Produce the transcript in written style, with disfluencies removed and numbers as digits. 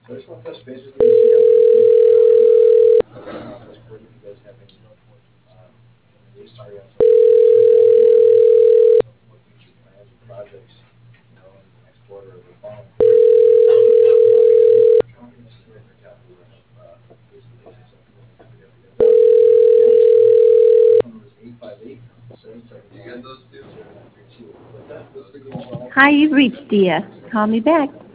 I just want to touch base with you and see how things are going on this quarter. If you guys have any news story on what future plans or projects, in the next quarter or the following. Trying to estimate their capital basically number is 858-779-0932. What's that? What's the game? Hi, you've reached DS. Call me back.